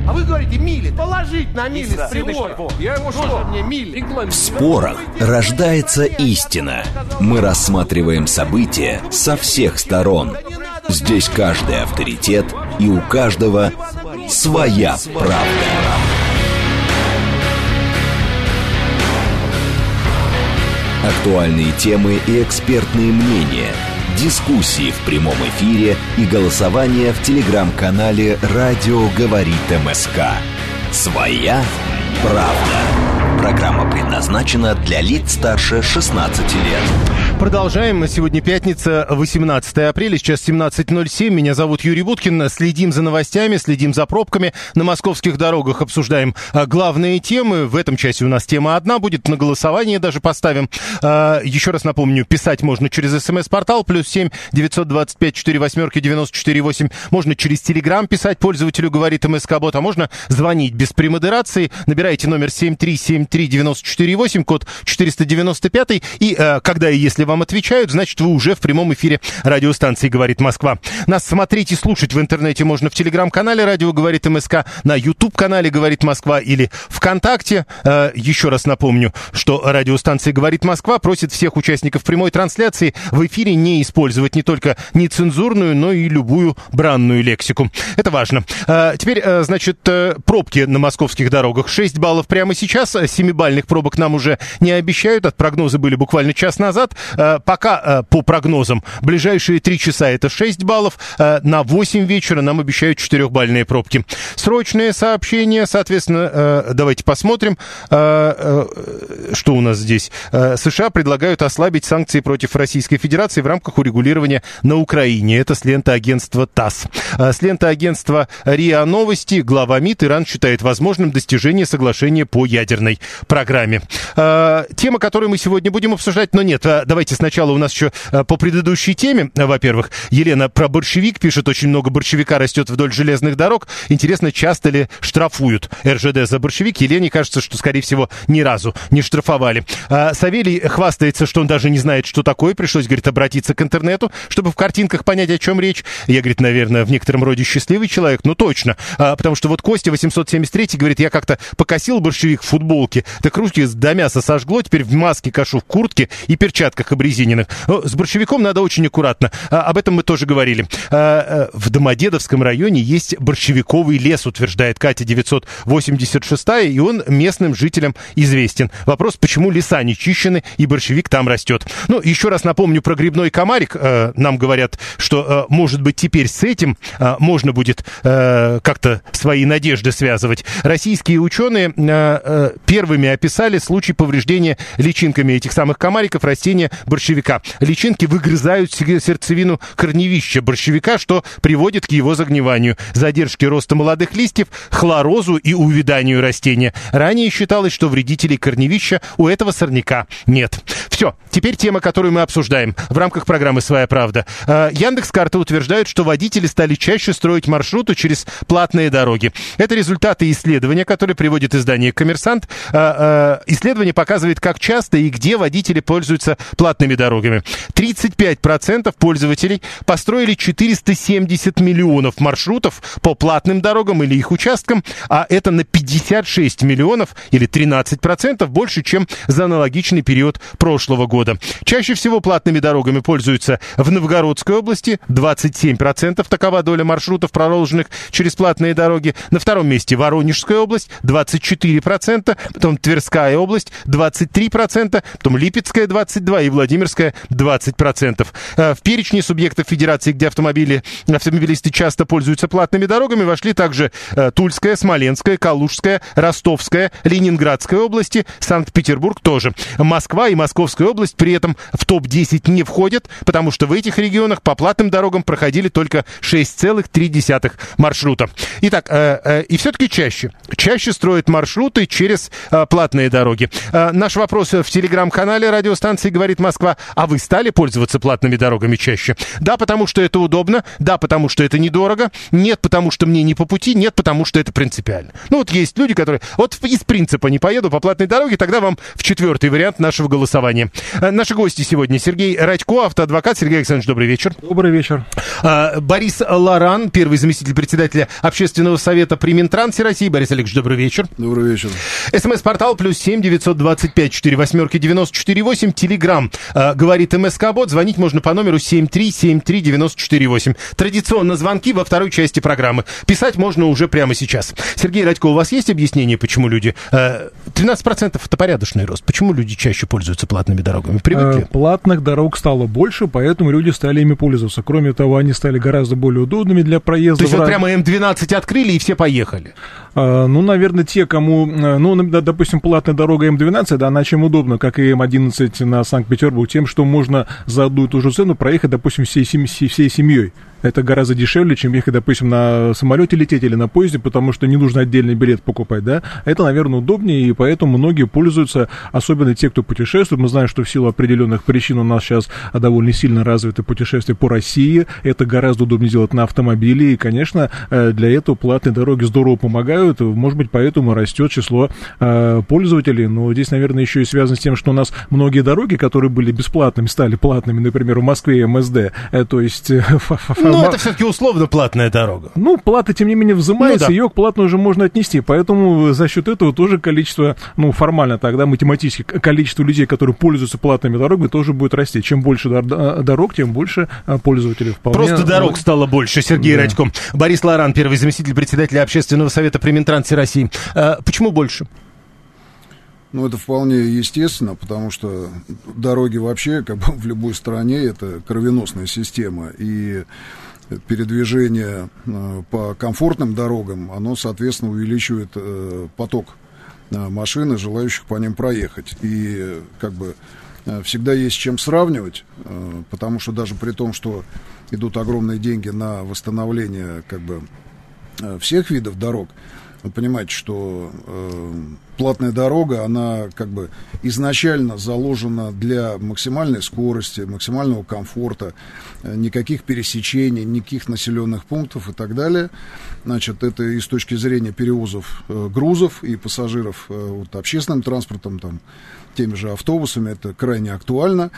А вы говорите мили. Положить на мили с прибора. Я его что? Мне мили. В спорах рождается истина. Мы рассматриваем события со всех сторон. Здесь каждый авторитет, и у каждого своя правда. Актуальные темы и экспертные мнения, дискуссии в прямом эфире и голосование в телеграм-канале «Радио говорит МСК». «Своя правда». Программа предназначена для лиц старше 16 лет. Продолжаем. Сегодня пятница, 18 апреля, сейчас 17:07. Меня зовут Юрий Буткин. Следим за новостями, следим за пробками. На московских дорогах обсуждаем главные темы. В этом часе у нас тема одна будет. На голосование даже поставим. Еще раз напомню, писать можно через СМС-портал +7 925 48 94 8. Можно через Телеграм писать пользователю «Говорит МСК-бот», а можно звонить без премодерации. Набирайте номер 7373948, код 495. И когда и если вам отвечают, значит, вы уже в прямом эфире радиостанции «Говорит Москва». Нас смотреть и слушать в интернете можно в телеграм-канале «Радио говорит МСК», на YouTube-канале «Говорит Москва» или ВКонтакте. Еще раз напомню, что радиостанция «Говорит Москва» просит всех участников прямой трансляции в эфире не использовать не только нецензурную, но и любую бранную лексику. Это важно. Теперь, значит, пробки на московских дорогах. 6 баллов прямо сейчас. 7-бальных пробок нам уже не обещают. От прогноза были буквально час назад. Пока по прогнозам ближайшие 3 часа это 6 баллов, на 8 вечера нам обещают 4-бальные пробки. Срочные сообщения, соответственно, давайте посмотрим, что у нас здесь. США предлагают ослабить санкции против Российской Федерации в рамках урегулирования на Украине. Это с ленты агентства ТАСС. С ленты агентства РИА Новости. Глава МИД: Иран считает возможным достижение соглашения по ядерной программе. Тема, которую мы сегодня будем обсуждать, но нет, давайте сначала у нас еще по предыдущей теме. Во-первых, Елена про борщевик пишет: очень много борщевика растет вдоль железных дорог. Интересно, часто ли штрафуют РЖД за борщевик? Елене кажется, что, скорее всего, ни разу не штрафовали. Савелий хвастается, что он даже не знает, что такое. Пришлось, говорит, обратиться к интернету, чтобы в картинках понять, о чем речь. Я, говорит, наверное, в некотором роде счастливый человек. Ну, точно. Потому что вот Костя 873 говорит: я как-то покосил борщевик в футболке, так руки до мяса сожгло, теперь в маске кашу, в куртке и перчатках обрезиненных. С борщевиком надо очень аккуратно. Об этом мы тоже говорили. В Домодедовском районе есть борщевиковый лес, утверждает Катя 986, и он местным жителям известен. Вопрос, почему леса не чищены и борщевик там растет. Ну, еще раз напомню про грибной комарик. Нам говорят, что, может быть, теперь с этим можно будет как-то свои надежды связывать. Российские ученые первыми описали случай повреждения личинками этих самых комариков растения борщевика. Личинки выгрызают сердцевину корневища борщевика, что приводит к его загниванию, задержке роста молодых листьев, хлорозу и увяданию растения. Ранее считалось, что вредителей корневища у этого сорняка нет. Все, теперь тема, которую мы обсуждаем в рамках программы «Своя правда». Яндекс.Карты утверждают, что водители стали чаще строить маршруты через платные дороги. Это результаты исследования, которое приводит издание «Коммерсант». Исследование показывает, как часто и где водители пользуются платными дорогами. 35% пользователей построили 470 миллионов маршрутов по платным дорогам или их участкам, а это на 56 миллионов или 13% больше, чем за аналогичный период прошлого года. Чаще всего платными дорогами пользуются в Новгородской области, 27%, такова доля маршрутов, проложенных через платные дороги. На втором месте Воронежская область, 24%, потом Тверская область, 23%, потом Липецкая, 22% и Владимирская, 20%. В перечне субъектов федерации, где автомобилисты часто пользуются платными дорогами, вошли также Тульская, Смоленская, Калужская, Ростовская, Ленинградская области, Санкт-Петербург тоже. Москва и Московская область при этом в топ-10 не входят, потому что в этих регионах по платным дорогам проходили только 6,3 маршрута. Итак, и все-таки чаще строят маршруты через платные дороги. Наш вопрос в телеграм-канале радиостанции «Говорит Москва. А вы стали пользоваться платными дорогами чаще? Да, потому что это удобно. Да, потому что это недорого. Нет, потому что мне не по пути. Нет, потому что это принципиально. Ну, вот есть люди, которые... Вот из принципа не поеду по платной дороге, тогда вам в четвертый вариант нашего голосования. Наши гости сегодня. Сергей Радько, автоадвокат. Сергей Александрович, добрый вечер. Добрый вечер. Борис Лоран, первый заместитель председателя Общественного совета при Минтрансе России. Борис Олегович, добрый вечер. Добрый вечер. СМС-портал +7 925 48 94 8. Телеграм говорит МСК-бот. Звонить можно по номеру 7373 94 8. Традиционно звонки во второй части программы. Писать можно уже прямо сейчас. Сергей Радько, у вас есть объяснение, почему люди... 13% это порядочный рост. Почему люди чаще пользуются платными дорогами? Привыкли? Платных дорог стало больше, поэтому люди стали ими пользоваться. Кроме того, они стали гораздо более удобными для проезда. То есть вот прямо М12 открыли и все поехали? Ну, наверное, те, кому... Ну, допустим, платная дорога М12, да, она чем удобна, как и М11 на Санкт-Петербург, тем, что можно за одну и ту же цену проехать, допустим, всей семьей. Это гораздо дешевле, чем ехать, допустим, на самолете лететь или на поезде, потому что не нужно отдельный билет покупать, да. Это, наверное, удобнее, и поэтому многие пользуются, особенно те, кто путешествует. Мы знаем, что в силу определенных причин у нас сейчас довольно сильно развиты путешествия по России. Это гораздо удобнее делать на автомобиле, и, конечно, для этого платные дороги здорово помогают. Может быть, поэтому растет число пользователей. Но здесь, наверное, еще и связано с тем, что у нас многие дороги, которые были бесплатными, стали платными, например, в Москве МСД. То есть... Ну, это все-таки условно платная дорога. Ну, плата, тем не менее, взимается, ее к платной уже можно отнести. Поэтому за счет этого тоже количество, ну, формально тогда, математически, количество людей, которые пользуются платными дорогами, тоже будет расти. Чем больше дорог, тем больше пользователей. Вполне... Просто дорог стало больше, Сергей Радько. Борис Лоран, первый заместитель председателя Общественного совета при Минтрансе России. Почему больше? Ну, это вполне естественно, потому что дороги вообще, как бы в любой стране, это кровеносная система, и передвижение по комфортным дорогам, оно, соответственно, увеличивает поток машин и желающих по ним проехать. И как бы всегда есть с чем сравнивать, потому что даже при том, что идут огромные деньги на восстановление как бы всех видов дорог, вы понимаете, что платная дорога, она как бы изначально заложена для максимальной скорости, максимального комфорта, никаких пересечений, никаких населенных пунктов и так далее. Значит, это и с точки зрения перевозов грузов и пассажиров вот, общественным транспортом, там, теми же автобусами, это крайне актуально.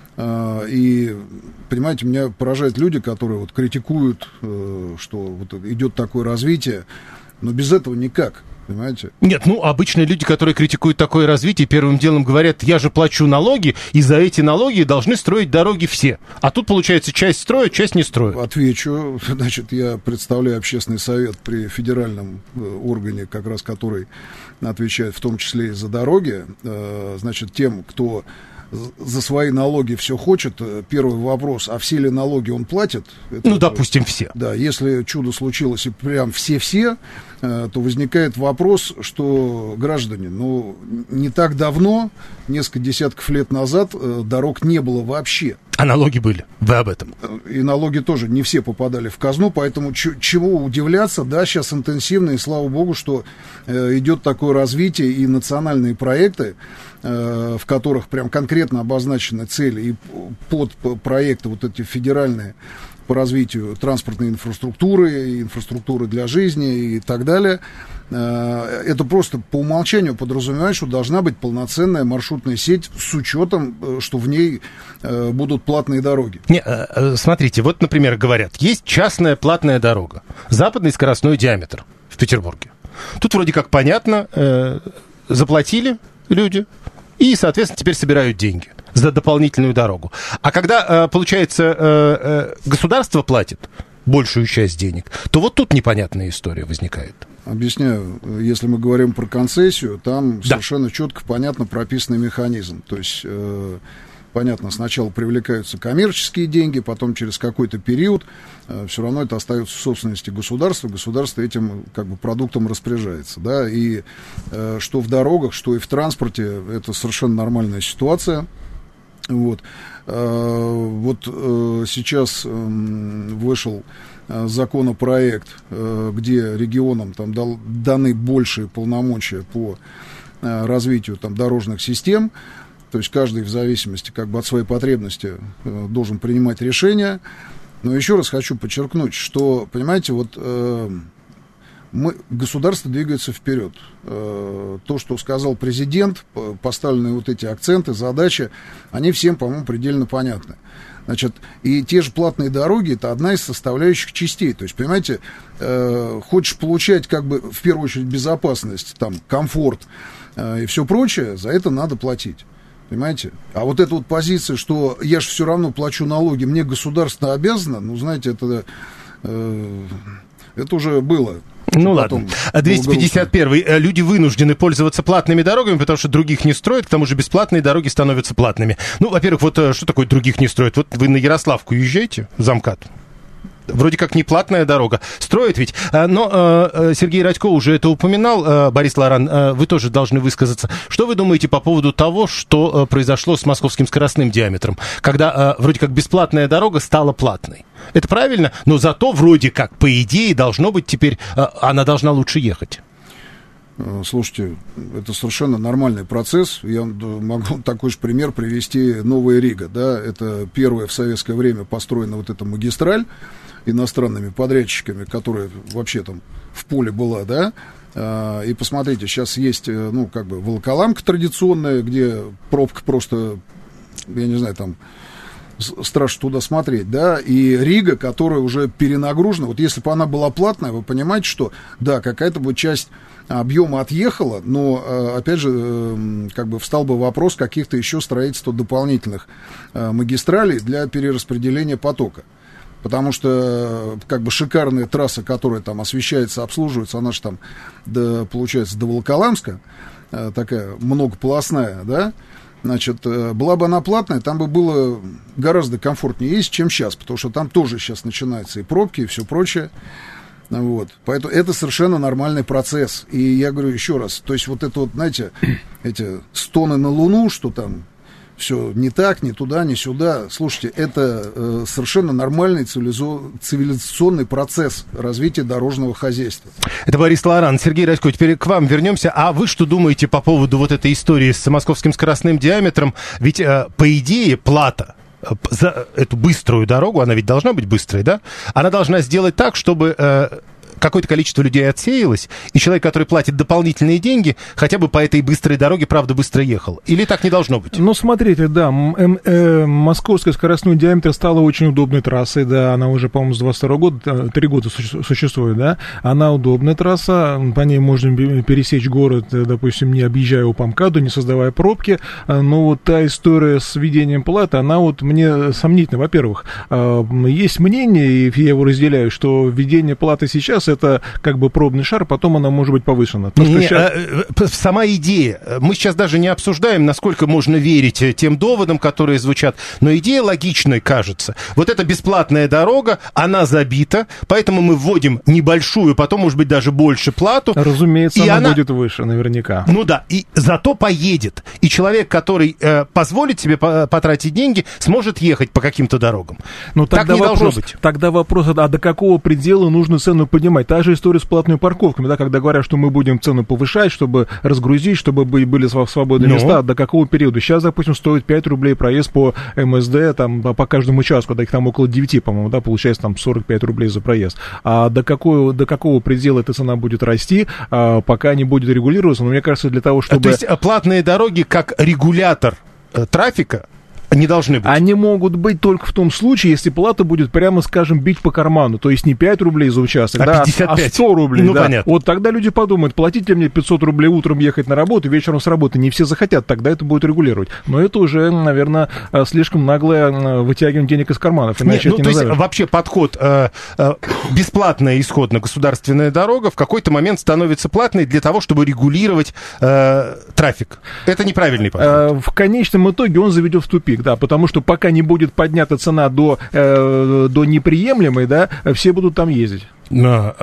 И, понимаете, меня поражают люди, которые вот критикуют, что вот идет такое развитие, но без этого никак, понимаете? Нет, ну, обычные люди, которые критикуют такое развитие, первым делом говорят, я же плачу налоги, и за эти налоги должны строить дороги все. А тут, получается, часть строят, часть не строят. Отвечу. Значит, я представляю общественный совет при федеральном органе, как раз который отвечает в том числе и за дороги. Значит, тем, кто за свои налоги все хочет, первый вопрос, а все ли налоги он платит? Это, ну, допустим, все. Да, если чудо случилось и прям все-все, то возникает вопрос, что, граждане, ну, не так давно, несколько десятков лет назад, дорог не было вообще. А налоги были, вы об этом. И налоги тоже не все попадали в казну, поэтому чего удивляться, да, сейчас интенсивно, и слава богу, что идет такое развитие, и национальные проекты, в которых прям конкретно обозначены цели, и под проекты вот эти федеральные по развитию транспортной инфраструктуры, инфраструктуры для жизни и так далее. Это просто по умолчанию подразумевает, что должна быть полноценная маршрутная сеть с учетом, что в ней будут платные дороги. Не, смотрите, вот, например, говорят, есть частная платная дорога, западный скоростной диаметр в Петербурге. Тут вроде как понятно, заплатили люди и, соответственно, теперь собирают деньги за дополнительную дорогу. А когда, получается, государство платит большую часть денег, то вот тут непонятная история возникает. Объясняю. Если мы говорим про концессию, там совершенно четко, понятно прописанный механизм. То есть, понятно, сначала привлекаются коммерческие деньги, потом через какой-то период все равно это остается в собственности государства. Государство этим как бы продуктом распоряжается. Да? И что в дорогах, что и в транспорте, это совершенно нормальная ситуация. Вот, сейчас вышел законопроект, где регионам там даны большие полномочия по развитию там дорожных систем. то есть каждый в зависимости как бы от своей потребности должен принимать решения. Но еще раз хочу подчеркнуть, что, понимаете, вот государство двигается вперед. То, что сказал президент, поставленные вот эти акценты, задачи, они всем, по-моему, предельно понятны. Значит, и те же платные дороги — это одна из составляющих частей. То есть, понимаете, хочешь получать, как бы, в первую очередь, безопасность, там, комфорт и все прочее, за это надо платить. Понимаете? А вот эта вот позиция, что я же все равно плачу налоги, мне государство обязано, ну, знаете, это уже было. Ну ладно. 251-й. Люди вынуждены пользоваться платными дорогами, потому что других не строят. К тому же бесплатные дороги становятся платными. Ну, во-первых, вот что такое других не строят? Вот вы на Ярославку езжаете в МКАД. Вроде как не платная дорога. Строят ведь. Но Сергей Радько уже это упоминал. Борис Лоран, вы тоже должны высказаться. Что вы думаете по поводу того, что произошло с московским скоростным диаметром, когда вроде как бесплатная дорога стала платной? Это правильно, но зато вроде как, по идее, должно быть теперь, она должна лучше ехать. Слушайте, это совершенно нормальный процесс. Я могу такой же пример привести. Новая Рига, да, это первая в советское время построена вот эта магистраль иностранными подрядчиками, которая вообще там в поле была, да. И посмотрите, сейчас есть, ну, как бы Волоколамка традиционная, где пробка просто, я не знаю, там страшно туда смотреть, да, и Рига, которая уже перенагружена. Вот если бы она была платная, вы понимаете, что, да, какая-то бы часть объема отъехала, но, опять же, как бы встал бы вопрос каких-то еще строительства дополнительных магистралей для перераспределения потока. Потому что, как бы, шикарная трасса, которая там освещается, обслуживается, она же там, получается, до Волоколамска, такая многополосная, да, значит, была бы она платная, там бы было гораздо комфортнее ездить, чем сейчас, потому что там тоже сейчас начинаются и пробки, и все прочее. Вот. Поэтому это совершенно нормальный процесс. И я говорю еще раз, то есть вот это вот, знаете, эти стоны на Луну, что там все не так, не туда, не сюда. Слушайте, это совершенно нормальный цивилизационный процесс развития дорожного хозяйства. Это Борис Лоран. Сергей Радько, теперь к вам вернемся. А вы что думаете по поводу вот этой истории с московским скоростным диаметром? Ведь, по идее, плата за эту быструю дорогу, она ведь должна быть быстрой, да? Она должна сделать так, чтобы какое-то количество людей отсеялось, и человек, который платит дополнительные деньги, хотя бы по этой быстрой дороге, правда, быстро ехал. Или так не должно быть? Ну, смотрите, да, московская скоростной диаметр стала очень удобной трассой, да, она уже, по-моему, с 22 года, 3 года существует, да, она удобная трасса, по ней можно пересечь город, допустим, не объезжая его по МКАДу, не создавая пробки, но вот та история с введением платы, она вот мне сомнительна. Во-первых, есть мнение, и я его разделяю, что введение платы сейчас это как бы пробный шар, потом она может быть повышена. Сама идея, мы сейчас даже не обсуждаем, насколько можно верить тем доводам, которые звучат, но идея логичной кажется. Вот эта бесплатная дорога, она забита, поэтому мы вводим небольшую, потом, может быть, даже больше плату. Разумеется, и она будет выше, наверняка. Ну да, и зато поедет. И человек, который позволит себе потратить деньги, сможет ехать по каким-то дорогам. Но так не должно быть. Тогда вопрос, а до какого предела нужно цену поднимать? Та же история с платными парковками, да, когда говорят, что мы будем цену повышать, чтобы разгрузить, чтобы были свободные места, до какого периода? Сейчас, допустим, стоит 5 рублей проезд по МСД, там, по каждому участку, да, их там около 9, по-моему, да, получается там 45 рублей за проезд. А до какого предела эта цена будет расти, пока не будет регулироваться? Но мне кажется, для того, чтобы... То есть платные дороги как регулятор трафика не должны быть. Они могут быть только в том случае, если плата будет, прямо скажем, бить по карману. То есть не 5 рублей за участок, а 55. А 100 рублей. Ну, да. Понятно. Вот тогда люди подумают, платить ли мне 500 рублей утром ехать на работу, вечером с работы. Не все захотят, тогда это будет регулировать. Но это уже, наверное, слишком наглое вытягивание денег из карманов. Иначе то есть вообще подход бесплатная исходно государственная дорога в какой-то момент становится платной для того, чтобы регулировать трафик. Это неправильный подход. В конечном итоге он заведет в тупик. Да, потому что пока не будет поднята цена до неприемлемой, да, все будут там ездить.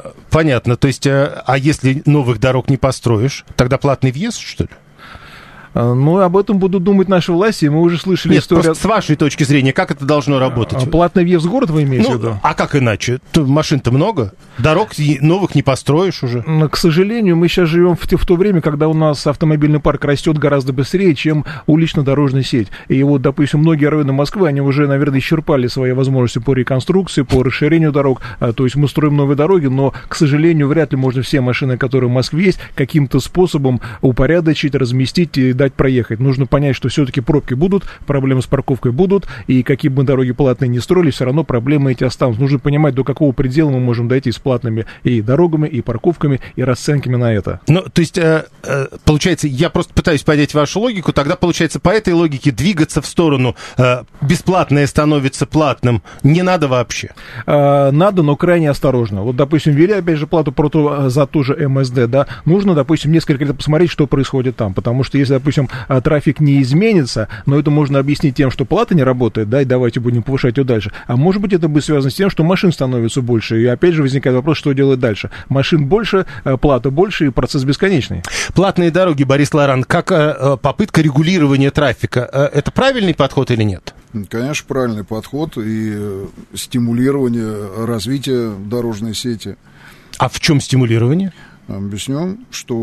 Понятно. То есть, а если новых дорог не построишь, тогда платный въезд, что ли? Ну, об этом будут думать наши власти. Мы уже слышали историю... Просто с вашей точки зрения, как это должно работать? Платный въезд в город вы имеете в виду? А как иначе? Машин-то много, дорог новых не построишь уже. К сожалению, мы сейчас живем в то время, когда у нас автомобильный парк растет гораздо быстрее, чем улично-дорожная сеть. И вот, допустим, многие районы Москвы, они уже, наверное, исчерпали свои возможности по реконструкции, по расширению дорог. То есть мы строим новые дороги, но, к сожалению, вряд ли можно все машины, которые в Москве есть, каким-то способом упорядочить, разместить и дать проехать. Нужно понять, что все-таки пробки будут, проблемы с парковкой будут, и какие бы мы дороги платные не строили, все равно проблемы эти останутся. Нужно понимать, до какого предела мы можем дойти с платными и дорогами, и парковками, и расценками на это. Ну, то есть, получается, я просто пытаюсь понять вашу логику, тогда, получается, по этой логике двигаться в сторону бесплатное становится платным не надо вообще? Надо, но крайне осторожно. Вот, допустим, ввели, опять же, плату за ту же МСД, да, нужно, допустим, несколько лет посмотреть, что происходит там, потому что если, допустим, трафик не изменится, но это можно объяснить тем, что плата не работает, да, и давайте будем повышать ее дальше, а может быть, это будет связано с тем, что машин становится больше, и опять же возникает вопрос, что делать дальше. Машин больше, плата больше, и процесс бесконечный. Платные дороги, Борис Лоран, как попытка регулирования трафика, это правильный подход или нет? Конечно, правильный подход и стимулирование развития дорожной сети. А в чем стимулирование? Объясню,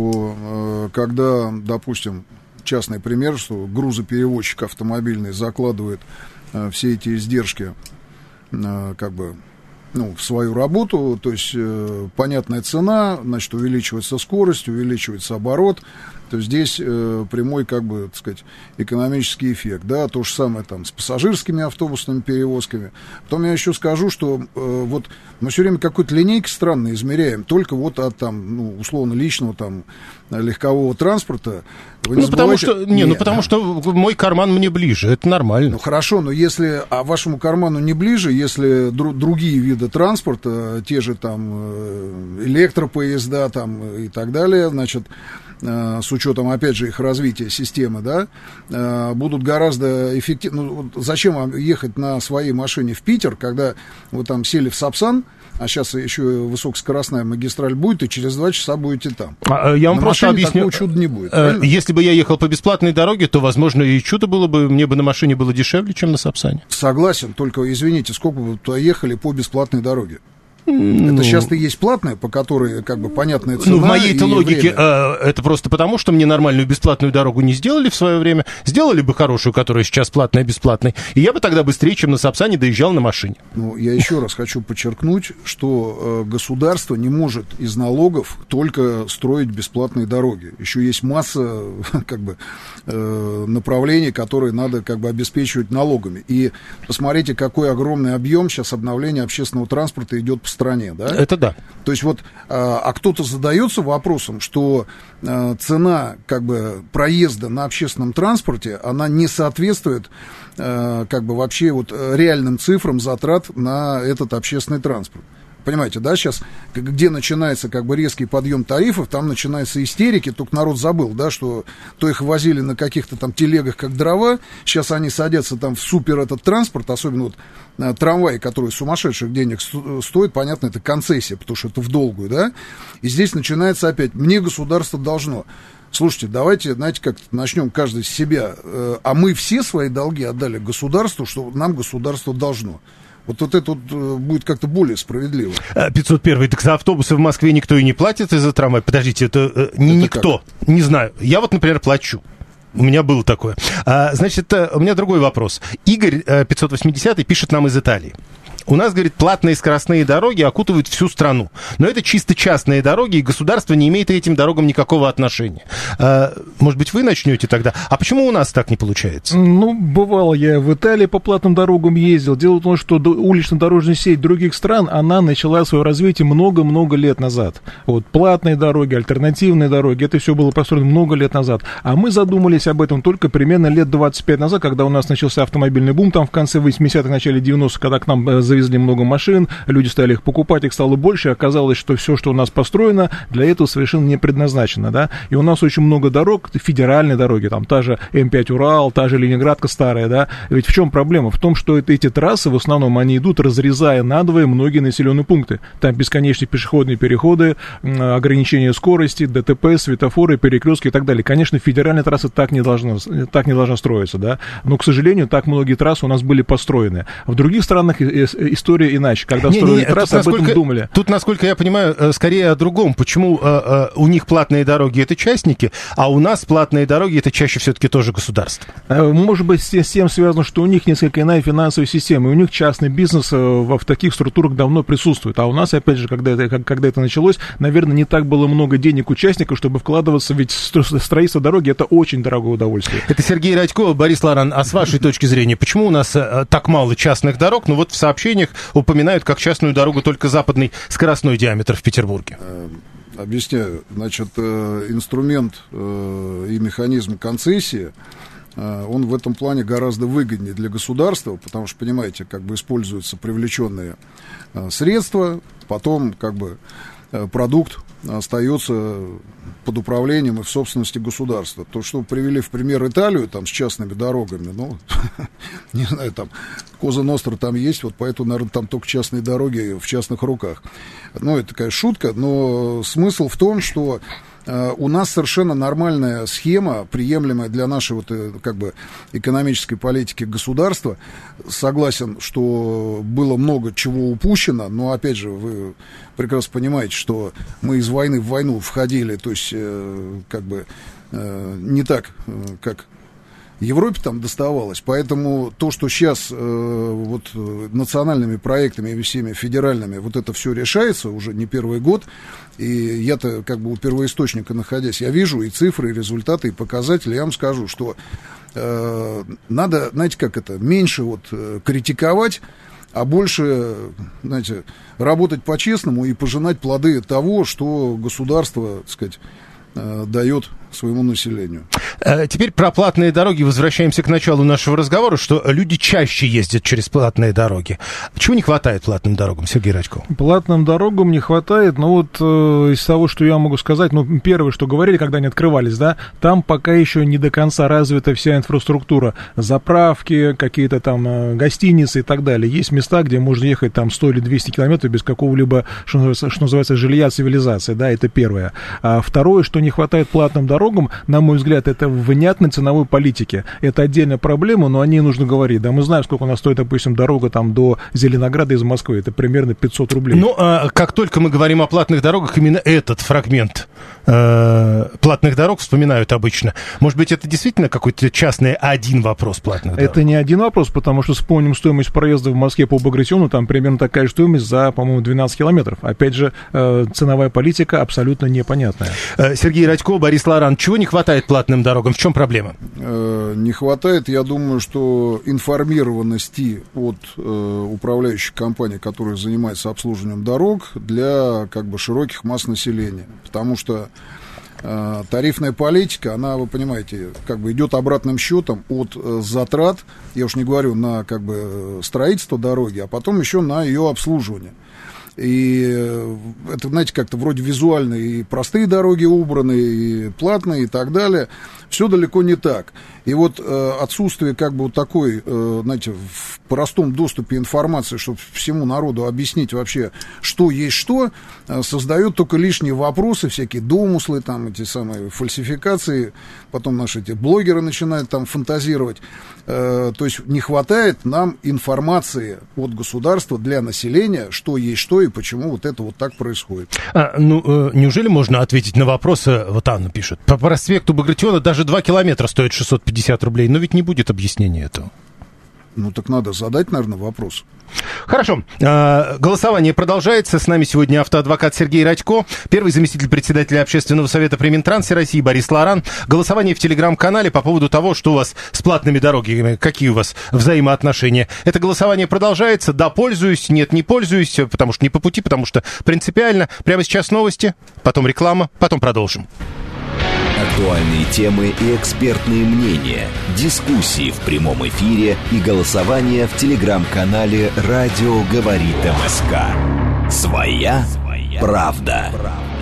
что когда, допустим, частный пример, что грузоперевозчик автомобильный закладывает все эти издержки как бы в свою работу, то есть понятная цена, значит, увеличивается скорость, увеличивается оборот, то здесь прямой, как бы, так сказать, экономический эффект, да, то же самое там с пассажирскими автобусными перевозками. Потом я еще скажу, что вот мы все время какой-то линейкой странно измеряем, только вот от там, условно, личного там легкового транспорта. Потому что мой карман мне ближе, это нормально. Ну хорошо, но если вашему карману не ближе, если другие виды транспорта, те же там электропоезда там и так далее, значит, с учетом, опять же, их развития системы, да, будут гораздо эффективнее. Ну, зачем вам ехать на своей машине в Питер, когда вы там сели в Сапсан, а сейчас еще высокоскоростная магистраль будет, и через 2 часа будете там. Я вам просто объясню. Такого чуда не будет. Если бы я ехал по бесплатной дороге, то, возможно, и чудо было бы, мне бы на машине было дешевле, чем на Сапсане. Согласен, только, извините, сколько бы вы туда ехали по бесплатной дороге? Это сейчас-то есть платная, по которой, как бы, понятная цена. Ну, в моей-то логике это просто потому, что мне нормальную бесплатную дорогу не сделали в свое время. Сделали бы хорошую, которая сейчас платная, бесплатной. И я бы тогда быстрее, чем на Сапсане, доезжал на машине. Ну, я еще раз хочу подчеркнуть, что государство не может из налогов только строить бесплатные дороги. Еще есть масса, как бы, направлений, которые надо, как бы, обеспечивать налогами. И посмотрите, какой огромный объем сейчас обновления общественного транспорта идет по стране, да? Это да. То есть вот, кто-то задается вопросом, что цена, как бы, проезда на общественном транспорте, она не соответствует, как бы, вообще вот реальным цифрам затрат на этот общественный транспорт. Понимаете, да, сейчас, где начинается, как бы, резкий подъем тарифов, там начинаются истерики, только народ забыл, да, что то их возили на каких-то там телегах, как дрова, сейчас они садятся там в супер этот транспорт, особенно вот трамвай, который сумасшедших денег стоит, понятно, это концессия, потому что это в долгую, да, и здесь начинается опять, мне государство должно. Слушайте, давайте, знаете, как начнем каждый с себя, а мы все свои долги отдали государству, что нам государство должно. Вот это вот будет как-то более справедливо. 501. Так за автобусы в Москве никто и не платит, и за трамвай. Подождите, это никто. Как? Не знаю. Я вот, например, плачу. У меня было такое. Значит, у меня другой вопрос. Игорь 580 пишет нам из Италии. У нас, говорит, платные скоростные дороги окутывают всю страну. Но это чисто частные дороги, и государство не имеет к этим дорогам никакого отношения. Может быть, вы начнете тогда? А почему у нас так не получается? Ну, бывало, я в Италии по платным дорогам ездил. Дело в том, что улично-дорожная сеть других стран, она начала свое развитие много-много лет назад. Вот платные дороги, альтернативные дороги, это все было построено много лет назад. А мы задумались об этом только примерно лет 25 назад, когда у нас начался автомобильный бум, там в конце 80-х, начале 90-х, когда к нам завезли завезли много машин, люди стали их покупать, их стало больше, и оказалось, что все, что у нас построено, для этого совершенно не предназначено, да, и у нас очень много дорог, федеральные дороги, там та же М5 Урал, та же Ленинградка старая, да, ведь в чем проблема? В том, что эти трассы, в основном, они идут, разрезая надвое многие населенные пункты, там бесконечные пешеходные переходы, ограничения скорости, ДТП, светофоры, перекрестки и так далее. Конечно, федеральная трасса так не должна строиться, да, но, к сожалению, так многие трассы у нас были построены. В других странах история иначе, когда строили трассы, об этом думали. Тут, насколько я понимаю, скорее о другом. Почему у них платные дороги — это частники, а у нас платные дороги — это чаще все-таки тоже государство? Может быть, с тем связано, что у них несколько иная финансовая система, и у них частный бизнес в таких структурах давно присутствует. А у нас, опять же, когда это началось, наверное, не так было много денег участников, чтобы вкладываться, ведь строительство дороги — это очень дорогое удовольствие. Это Сергей Радько, Борис Ларан. А с вашей точки зрения, почему у нас так мало частных дорог? Ну вот в сообщениях упоминают как частную дорогу только западный скоростной диаметр в Петербурге. Объясняю. Значит, инструмент и механизм концессии, он в этом плане гораздо выгоднее для государства, потому что, понимаете, как бы используются привлеченные средства, потом как бы продукт остается под управлением и в собственности государства. То, что привели в пример Италию там с частными дорогами, ну, не знаю, там Коза Ностра там есть, вот поэтому, наверное, там только частные дороги в частных руках. Ну, это такая шутка, но смысл в том, что у нас совершенно нормальная схема, приемлемая для нашей вот, как бы, экономической политики государства. Согласен, что было много чего упущено, но, опять же, вы прекрасно понимаете, что мы из войны в войну входили, то есть, как бы, не так, как Европе там доставалось. Поэтому то, что сейчас вот национальными проектами и всеми федеральными вот это все решается уже не первый год, и я-то как бы у первоисточника находясь, я вижу и цифры, и результаты, и показатели. Я вам скажу, что надо, знаете, как это, меньше вот критиковать, а больше, знаете, работать по-честному и пожинать плоды того, что государство, так сказать, дает своему населению. Теперь про платные дороги возвращаемся к началу нашего разговора, что люди чаще ездят через платные дороги. Чего не хватает платным дорогам, Сергей Радько? Платным дорогам не хватает, но вот из того, что я могу сказать, ну, первое, что говорили, когда они открывались, да, там пока еще не до конца развита вся инфраструктура, заправки, какие-то там гостиницы и так далее. Есть места, где можно ехать там 100 или 200 километров без какого-либо, что называется, жилья цивилизации, да, это первое. А второе, что не хватает платным дорогам, на мой взгляд, это внятной ценовой политики. Это отдельная проблема, но о ней нужно говорить. Да, мы знаем, сколько у нас стоит, допустим, дорога там до Зеленограда из Москвы. Это примерно 500 рублей. Ну, как только мы говорим о платных дорогах, именно этот фрагмент платных дорог вспоминают обычно. Может быть, это действительно какой-то частный один вопрос платных дорог? Это не один вопрос, потому что вспомним стоимость проезда в Москве по Багратиону, там примерно такая же стоимость за, по-моему, 12 километров. Опять же, ценовая политика абсолютно непонятная. Сергей Радько, Борис Ларан, чего не хватает платным дорогам? В чем проблема? Не хватает, я думаю, что информированности от управляющих компаний, которые занимаются обслуживанием дорог, для как бы широких масс населения. Потому что тарифная политика, она, вы понимаете, как бы идет обратным счетом от затрат, я уж не говорю на как бы строительство дороги, а потом еще на ее обслуживание. И это, знаете, как-то вроде визуально и простые дороги убраны, и платные, и так далее. Все далеко не так. И вот отсутствие как бы вот такой, знаете, в простом доступе информации, чтобы всему народу объяснить вообще, что есть что, создает только лишние вопросы, всякие домыслы, там, эти самые фальсификации. Потом наши эти блогеры начинают там фантазировать. То есть не хватает нам информации от государства для населения, что есть что и почему вот это вот так происходит. Неужели можно ответить на вопросы? Вот Анна пишет. По проспекту Багратиона даже 2 километра стоит 650 рублей, но ведь не будет объяснения этого. Ну, так надо задать, наверное, вопрос. Хорошо. Голосование продолжается. С нами сегодня автоадвокат Сергей Радько, первый заместитель председателя Общественного совета при Минтрансе России Борис Ларан. Голосование в телеграм-канале по поводу того, что у вас с платными дорогами, какие у вас взаимоотношения. Это голосование продолжается. Да, пользуюсь, нет, не пользуюсь, потому что не по пути, потому что принципиально. Прямо сейчас новости, потом реклама, потом продолжим. Актуальные темы и экспертные мнения, дискуссии в прямом эфире и голосование в телеграм-канале «Радио говорит МСК». Своя правда.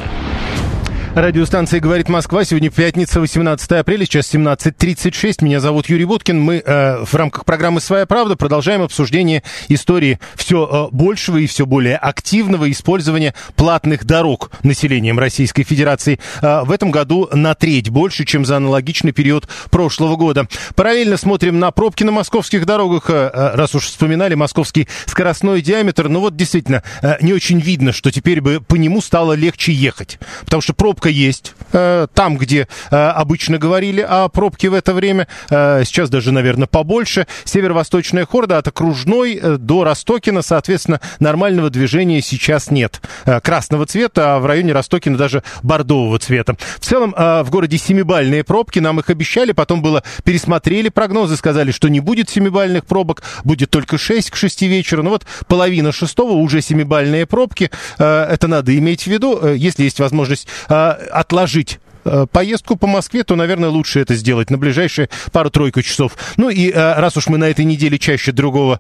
Радиостанция «Говорит Москва». Сегодня пятница, 18 апреля, сейчас 17:36. Меня зовут Юрий Буткин. Мы в рамках программы «Своя правда» продолжаем обсуждение истории все большего и все более активного использования платных дорог населением Российской Федерации. В этом году на треть больше, чем за аналогичный период прошлого года. Параллельно смотрим на пробки на московских дорогах. Раз уж вспоминали московский скоростной диаметр, ну вот действительно не очень видно, что теперь бы по нему стало легче ехать. Потому что пробка есть там, где обычно говорили о пробке в это время. Сейчас даже, наверное, побольше. Северо-восточная хорда от Окружной до Ростокина, соответственно, нормального движения сейчас нет. Красного цвета, а в районе Ростокина даже бордового цвета. В целом, в городе семибальные пробки, нам их обещали, потом пересмотрели прогнозы, сказали, что не будет семибальных пробок, будет только 6 к 6 вечера. Ну вот половина шестого уже семибальные пробки. Это надо иметь в виду. Если есть возможность отложить поездку по Москве, то, наверное, лучше это сделать на ближайшие пару-тройку часов. Ну и раз уж мы на этой неделе чаще других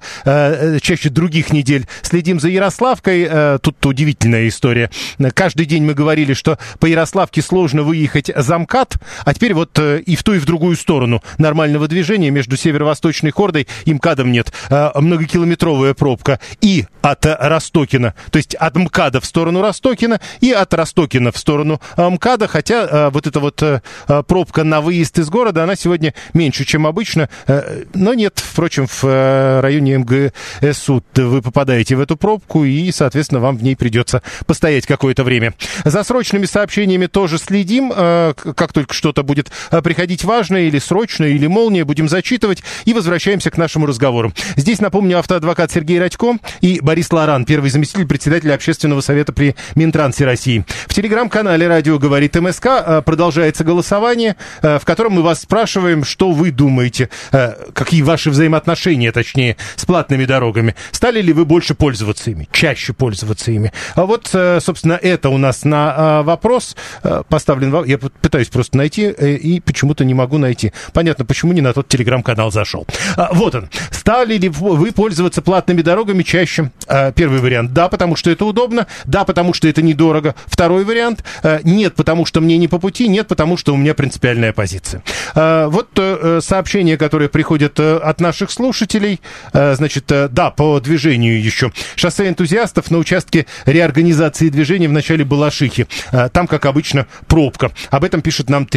недель следим за Ярославкой, тут удивительная история. Каждый день мы говорили, что по Ярославке сложно выехать за МКАД, а теперь вот и в ту, и в другую сторону нормального движения между северо-восточной хордой и МКАДом нет. Многокилометровая пробка и от Ростокина, то есть от МКАДа в сторону Ростокина и от Ростокина в сторону МКАДа, хотя вот эта вот пробка на выезд из города, она сегодня меньше, чем обычно, но нет, впрочем, в районе МГСУ вы попадаете в эту пробку, и, соответственно, вам в ней придется постоять какое-то время. За срочными сообщениями тоже следим, как только что-то будет приходить важное, или срочное, или молния, будем зачитывать, и возвращаемся к нашему разговору. Здесь, напомню, автоадвокат Сергей Радько и Борис Лоран, первый заместитель председателя Общественного совета при Минтрансе России. В телеграм-канале «Радио говорит МСК» продолжается голосование, в котором мы вас спрашиваем, что вы думаете, какие ваши взаимоотношения, точнее, с платными дорогами. Стали ли вы больше пользоваться ими, чаще пользоваться ими? А вот, собственно, это у нас на вопрос поставлен. Я пытаюсь просто найти и почему-то не могу найти. Понятно, почему не на тот телеграм-канал зашел. Вот он. Стали ли вы пользоваться платными дорогами чаще? Первый вариант. Да, потому что это удобно. Да, потому что это недорого. Второй вариант. Нет, потому что мне не по пути. Нет, потому что у меня принципиальная позиция. Вот сообщения, которые приходят от наших слушателей. Значит, да, по движению еще. Шоссе энтузиастов на участке реорганизации движения в начале Балашихи. Там, как обычно, пробка. Об этом пишет нам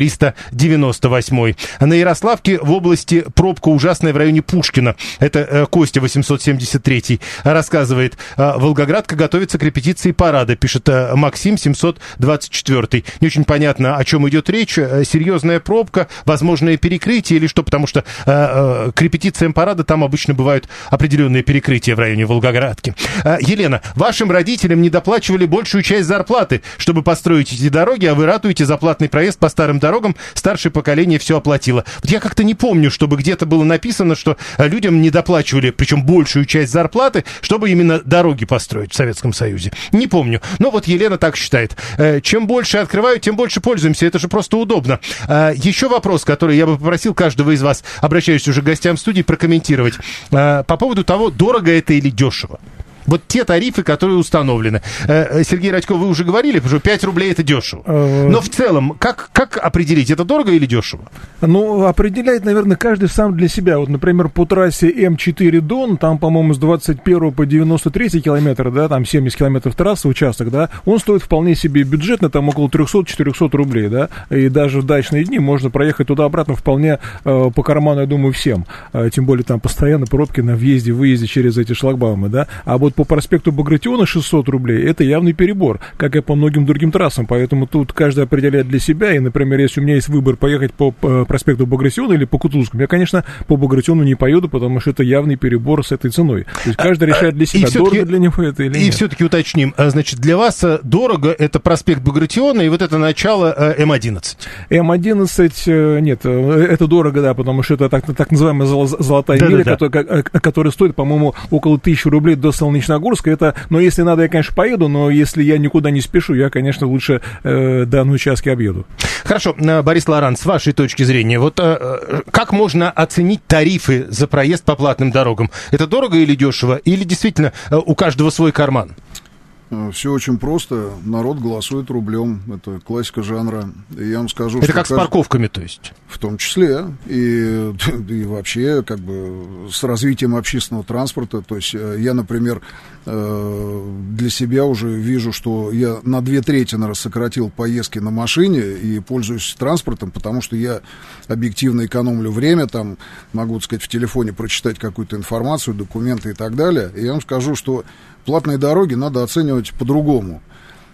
398-й. На Ярославке в области пробка ужасная в районе Пушкина. Это Костя 873-й рассказывает. Волгоградка готовится к репетиции парада, пишет Максим 724-й. Не очень понятно, о чем идет речь. Серьезная пробка, возможное перекрытие или что, потому что к репетициям парада там обычно бывают определенные перекрытия в районе Волгоградки. Елена, вашим родителям не доплачивали большую часть зарплаты, чтобы построить эти дороги, а вы ратуете за платный проезд по старым дорогам, старшее поколение все оплатило. Вот я как-то не помню, чтобы где-то было написано, что людям не доплачивали, причем большую часть зарплаты, чтобы именно дороги построить в Советском Союзе. Не помню. Но вот Елена так считает. Чем больше открывают, тем больше пользуемся. Это же просто удобно. Еще вопрос, который я бы попросил каждого из вас, обращаюсь уже к гостям студии, прокомментировать. По поводу того, дорого это или дешево. Вот те тарифы, которые установлены. Сергей Радько, вы уже говорили, что 5 рублей это дешево. Но в целом, как определить, это дорого или дешево? Ну, определяет, наверное, каждый сам для себя. Вот, например, по трассе М4 Дон, там, по-моему, с 21 по 93 километр, да, там 70 километров трассы, участок, да, он стоит вполне себе бюджетно, там около 300-400 рублей, да, и даже в дачные дни можно проехать туда-обратно вполне по карману, я думаю, всем. Тем более там постоянно пробки на въезде-выезде через эти шлагбаумы, да. А вот по проспекту Багратиона 600 рублей, это явный перебор, как и по многим другим трассам, поэтому тут каждый определяет для себя, и, например, если у меня есть выбор поехать по проспекту Багратиона или по Кутузовскому, я, конечно, по Багратиону не поеду, потому что это явный перебор с этой ценой. То есть каждый решает для себя, дорого для него это или нет. И все-таки уточним, значит, для вас дорого это проспект Багратиона и вот это начало М11? М11, нет, это дорого, да, потому что это так называемая золотая миля, которая стоит, по-моему, около 1000 рублей до Солнечногорска. Это, но если надо, я, конечно, поеду, но если я никуда не спешу, я, конечно, лучше данные участки объеду. Хорошо, Борис Лоран, с вашей точки зрения, вот как можно оценить тарифы за проезд по платным дорогам? Это дорого или дешево? Или действительно у каждого свой карман? Все очень просто. Народ голосует рублем. Это классика жанра. И я вам скажу, это как с парковками, то есть? В том числе. И вообще, как бы, с развитием общественного транспорта. То есть я, например, для себя уже вижу, что я на 2/3, наверное, сократил поездки на машине и пользуюсь транспортом, потому что я объективно экономлю время. Там могу, так сказать, в телефоне прочитать какую-то информацию, документы и так далее. И я вам скажу, что платные дороги надо оценивать по-другому.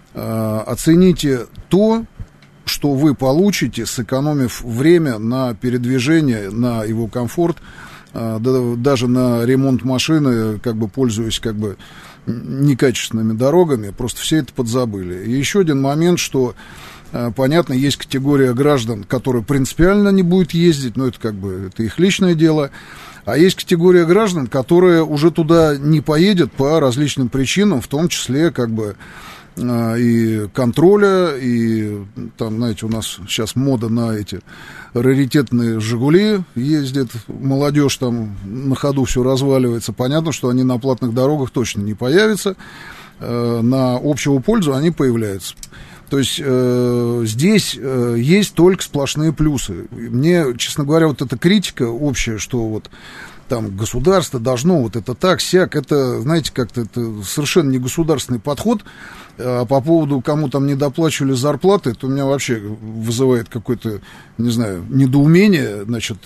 Оцените то, что вы получите, сэкономив время на передвижение, на его комфорт, даже на ремонт машины, как бы пользуясь как бы некачественными дорогами, просто все это подзабыли. И еще один момент, что понятно, есть категория граждан, которые принципиально не будут ездить, но это как бы это их личное дело. А есть категория граждан, которые уже туда не поедут по различным причинам, в том числе как бы и контроля, и там, знаете, у нас сейчас мода на эти раритетные «Жигули» ездит, молодежь там на ходу все разваливается. Понятно, что они на платных дорогах точно не появятся, на общую пользу они появляются. То есть здесь есть только сплошные плюсы. Мне, честно говоря, вот эта критика общая, что вот там государство должно вот это так, сяк, это, знаете, как-то это совершенно не государственный подход. А по поводу, кому там не доплачивали зарплаты, это у меня вообще вызывает какое-то, не знаю, недоумение. Значит,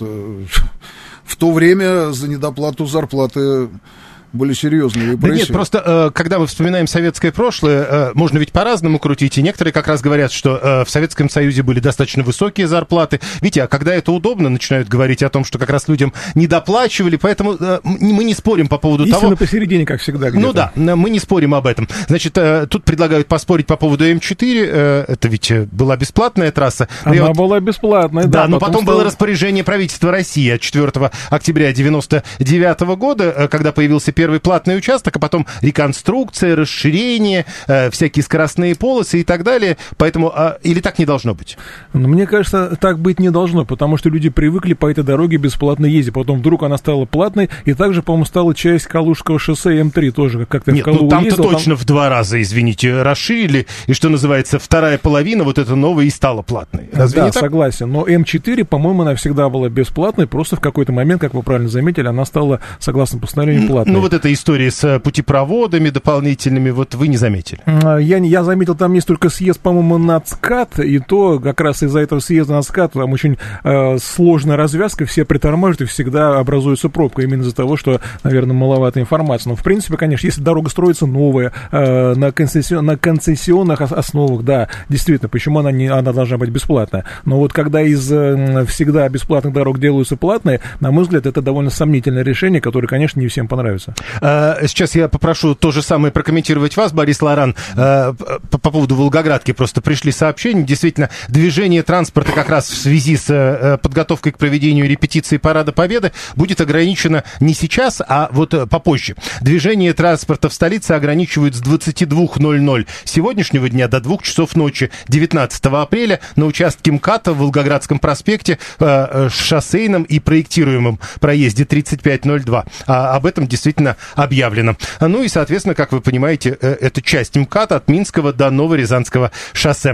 в то время за недоплату зарплаты были серьезные репрессии. Да нет, просто когда мы вспоминаем советское прошлое, можно ведь по-разному крутить, и некоторые как раз говорят, что в Советском Союзе были достаточно высокие зарплаты. Видите, а когда это удобно, начинают говорить о том, что как раз людям недоплачивали, поэтому мы не спорим по поводу того... Истина посередине, как всегда, где-то. Ну да, мы не спорим об этом. Значит, тут предлагают поспорить по поводу М4, это ведь была бесплатная трасса. Она была бесплатная, да. Но потом было распоряжение правительства России от 4 октября 1999 года, когда появился первый платный участок, а потом реконструкция, расширение, всякие скоростные полосы и так далее. Поэтому или так не должно быть? Мне кажется, так быть не должно, потому что люди привыкли по этой дороге бесплатно ездить. Потом вдруг она стала платной, и также, по-моему, стала часть Калужского шоссе М3 тоже. Как-то нет, в Калугу там-то ездил, точно в 2 раза, извините, расширили, и что называется, вторая половина вот это новое и стала платной. Разве да, согласен. Но М4, по-моему, она всегда была бесплатной, просто в какой-то момент, как вы правильно заметили, она стала, согласно постановлению, платной. Ну, вот эта история с путепроводами дополнительными, вот вы не заметили? Я заметил, там есть только съезд, по-моему, на ЦКАД, и то как раз из-за этого съезда на ЦКАД там очень сложная развязка, все притормаживают, и всегда образуется пробка, именно из-за того, что, наверное, маловато информации. Но, в принципе, конечно, если дорога строится новая, на концессионных основах, да, действительно, почему она должна быть бесплатная? Но вот когда из всегда бесплатных дорог делаются платные, на мой взгляд, это довольно сомнительное решение, которое, конечно, не всем понравится. Сейчас я попрошу то же самое прокомментировать вас, Борис Лоран. По поводу Волгоградки просто пришли сообщения. Действительно, движение транспорта как раз в связи с подготовкой к проведению репетиции Парада Победы будет ограничено не сейчас, а вот попозже. Движение транспорта в столице ограничивают с 22:00 сегодняшнего дня до 2 часов ночи 19 апреля на участке МКАДа в Волгоградском проспекте, шоссейном и проектируемом проезде 3502. Об этом действительно объявлено. Ну и, соответственно, как вы понимаете, это часть МКАДа от Минского до Новорязанского шоссе.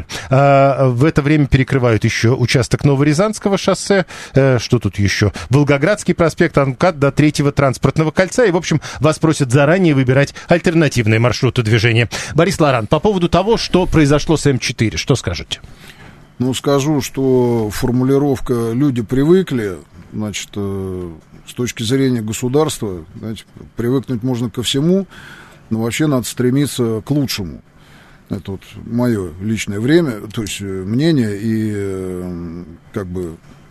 В это время перекрывают еще участок Новорязанского шоссе. Что тут еще? Волгоградский проспект от МКАД до 3-го транспортного кольца. И, в общем, вас просят заранее выбирать альтернативные маршруты движения. Борис Лоран, по поводу того, что произошло с М4, что скажете? Ну, скажу, что формулировка «люди привыкли», значит, с точки зрения государства, знаете, привыкнуть можно ко всему, но вообще надо стремиться к лучшему. Это вот мое личное время, то есть мнение, и как бы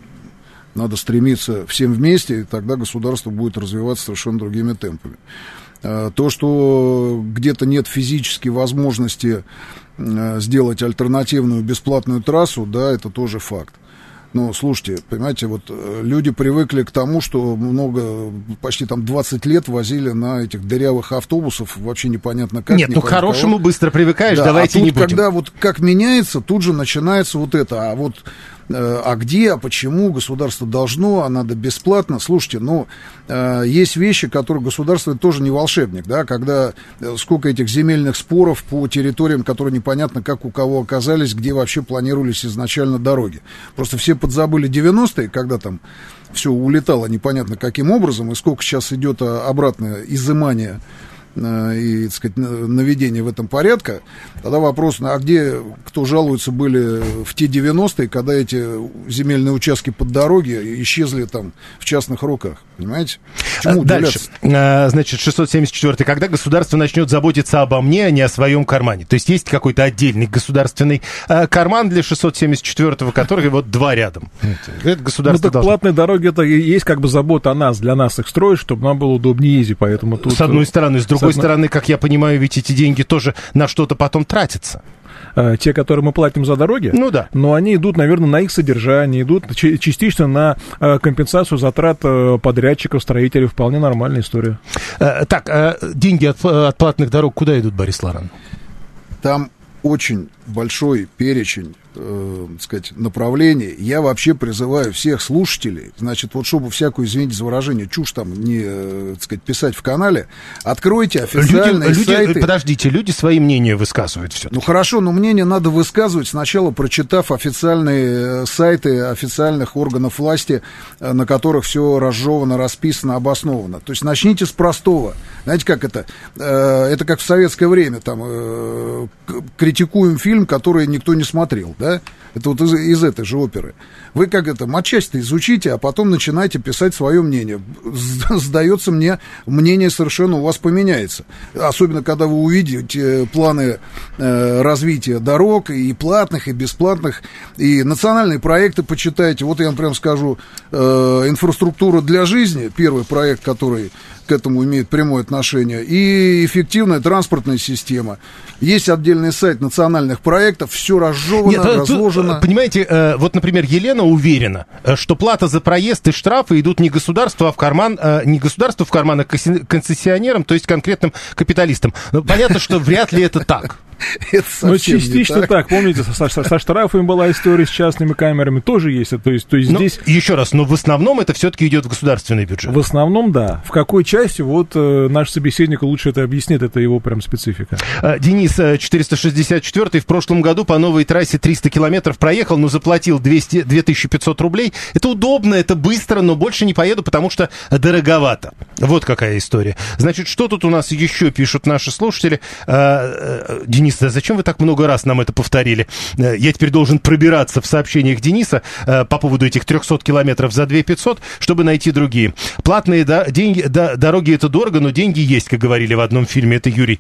надо стремиться всем вместе, и тогда государство будет развиваться совершенно другими темпами. То, что где-то нет физической возможности сделать альтернативную бесплатную трассу, да, это тоже факт. Ну, слушайте, понимаете, вот люди привыкли к тому, что почти там 20 лет возили на этих дырявых автобусах, вообще непонятно как. Нет, ну к хорошему быстро привыкаешь, да, давайте не будем. Когда вот как меняется, тут же начинается вот это, а где, а почему государство должно, а надо бесплатно. Слушайте, есть вещи, которые государство тоже не волшебник, да, когда сколько этих земельных споров по территориям, которые непонятно как у кого оказались, где вообще планировались изначально дороги. Просто все подзабыли 90-е, когда там все улетало непонятно каким образом, и сколько сейчас идет обратное изымание и, так сказать, наведение в этом порядка. Тогда вопрос, а где, кто жалуется, были в те 90-е, когда эти земельные участки под дороги исчезли там в частных руках, понимаете? Почему дальше, значит, 674-й, когда государство начнет заботиться обо мне, а не о своем кармане. То есть есть какой-то отдельный государственный карман для 674-го, который вот два рядом. Это государство должно... Платные дороги, это и есть как бы забота о нас, для нас их строить, чтобы нам было удобнее ездить, поэтому тут... С одной стороны, с другой стороны, как я понимаю, ведь эти деньги тоже на что-то потом тратятся. Те, которые мы платим за дороги, да. Но они идут, наверное, на их содержание, идут частично на компенсацию затрат подрядчиков, строителей. Вполне нормальная история. Так, деньги от платных дорог куда идут, Борис Лоран? Там очень большой перечень, так сказать, направлений. Я вообще призываю всех слушателей, значит, вот чтобы всякую, извините за выражение, чушь там не, так сказать, писать в канале, откройте официальные сайты. Подождите, люди свои мнения высказывают все-таки. Ну хорошо, но мнение надо высказывать сначала, прочитав официальные сайты официальных органов власти, на которых все разжевано, расписано, обосновано. То есть начните с простого. Знаете, как это? Это как в советское время, там, критикуем фильм, который никто не смотрел, да? Это вот из этой же оперы. Вы как это, матчасть-то изучите, а потом начинайте писать свое мнение. Сдается мне, мнение совершенно у вас поменяется. Особенно, когда вы увидите планы развития дорог, и платных, и бесплатных, и национальные проекты почитайте. Вот я вам прям скажу, инфраструктура для жизни, первый проект, который к этому имеет прямое отношение, и эффективная транспортная система. Есть отдельный сайт национальных проектов, все разжевано, разложено. Понимаете, вот, например, Елена уверена, что плата за проезд и штрафы идут не государству, а в карман, не государству в карман, а концессионерам, то есть конкретным капиталистам. Но понятно, что вряд ли это так. Ну, частично так. Помните, со штрафами была история, с частными камерами тоже есть. То есть здесь... Еще раз, но в основном это все-таки идет в государственный бюджет. В основном, да. В какой части, вот наш собеседник лучше это объяснит, это его прям специфика. Денис, 464-й, в прошлом году по новой трассе 300 километров проехал, но заплатил 2500 рублей. Это удобно, это быстро, но больше не поеду, потому что дороговато. Вот какая история. Значит, что тут у нас еще пишут наши слушатели? Денис, да зачем вы так много раз нам это повторили? Я теперь должен пробираться в сообщениях Дениса по поводу этих 300 километров за 2500, чтобы найти другие. Платные дороги это дорого, но деньги есть, как говорили в одном фильме. Это Юрий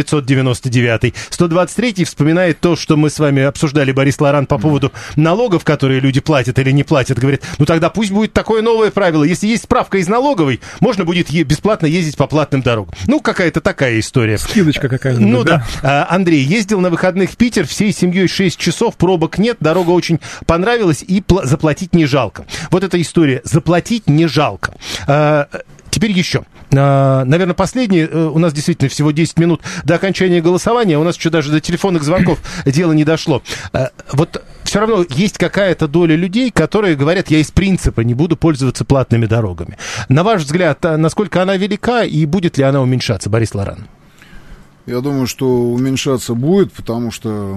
999. 123-й вспоминает то, что мы с вами обсуждали, Борис Лоран, по поводу налогов, которые люди платят или не платят. Говорит, ну тогда пусть будет такое новое правило. Если есть справка из налоговой, можно будет бесплатно ездить по платным дорогам. Ну, какая-то такая история. Скидочка какая-нибудь, ну да. Андрей, ездил на выходных в Питер, всей семьей 6 часов, пробок нет, дорога очень понравилась и заплатить не жалко. Вот эта история, заплатить не жалко. Теперь еще. Наверное, последний. У нас действительно всего 10 минут до окончания голосования. У нас еще даже до телефонных звонков дело не дошло. Вот все равно есть какая-то доля людей, которые говорят, я из принципа не буду пользоваться платными дорогами. На ваш взгляд, насколько она велика и будет ли она уменьшаться, Борис Лоран? Я думаю, что уменьшаться будет, потому что,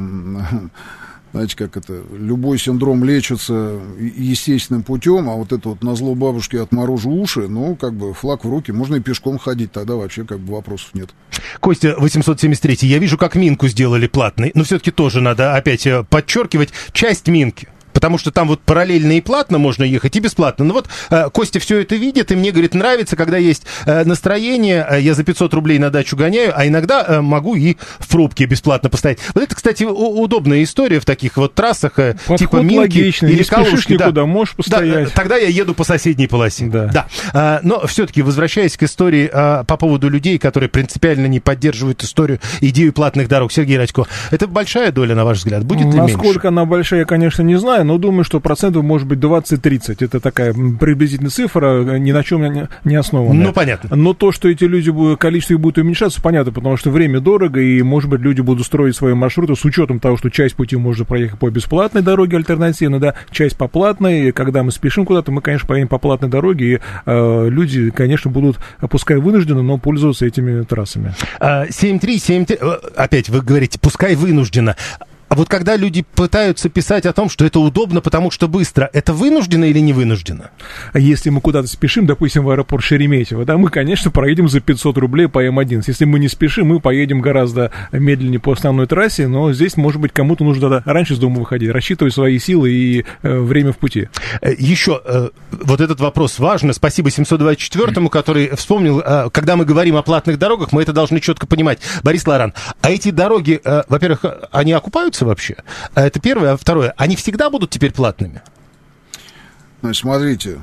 знаете, как это, любой синдром лечится естественным путем, а вот это вот назло бабушке отморожу уши, ну, как бы флаг в руки, можно и пешком ходить, тогда вообще как бы вопросов нет. Костя, 873, я вижу, как Минку сделали платной, но все-таки тоже надо опять подчеркивать часть Минки. Потому что там вот параллельно и платно можно ехать, и бесплатно. Но вот Костя все это видит, и мне, говорит, нравится, когда есть настроение, я за 500 рублей на дачу гоняю, а иногда могу и в пробке бесплатно постоять. Вот это, кстати, удобная история в таких вот трассах, подход типа Минки логичный, или не спешишь никуда, да. Можешь постоять. Да, тогда я еду по соседней полосе. Да. Да. Но все-таки, возвращаясь к истории по поводу людей, которые принципиально не поддерживают идею платных дорог, Сергей Радько, это большая доля, на ваш взгляд, будет ли меньше? Насколько она большая, я, конечно, не знаю, но думаю, что процентов может быть 20-30. Это такая приблизительная цифра, ни на чем не основанная. Ну, понятно. Но то, что эти люди, количество их будет уменьшаться, понятно, потому что время дорого, и, может быть, люди будут строить свои маршруты с учетом того, что часть пути можно проехать по бесплатной дороге альтернативной, да, часть по платной. И когда мы спешим куда-то, мы, конечно, поедем по платной дороге, и люди, конечно, будут, пускай вынуждены, но пользоваться этими трассами. 737, опять вы говорите, пускай вынужденно. А вот когда люди пытаются писать о том, что это удобно, потому что быстро, это вынужденно или не вынужденно? Если мы куда-то спешим, допустим, в аэропорт Шереметьево, да, мы, конечно, проедем за 500 рублей по М11. Если мы не спешим, мы поедем гораздо медленнее по основной трассе, но здесь, может быть, кому-то нужно раньше с дома выходить, рассчитывать свои силы и время в пути. Еще вот этот вопрос важен. Спасибо 724-му, который вспомнил, когда мы говорим о платных дорогах, мы это должны четко понимать. Борис Лоран, а эти дороги, во-первых, они окупаются вообще? Это первое. А второе, они всегда будут теперь платными? Значит, смотрите,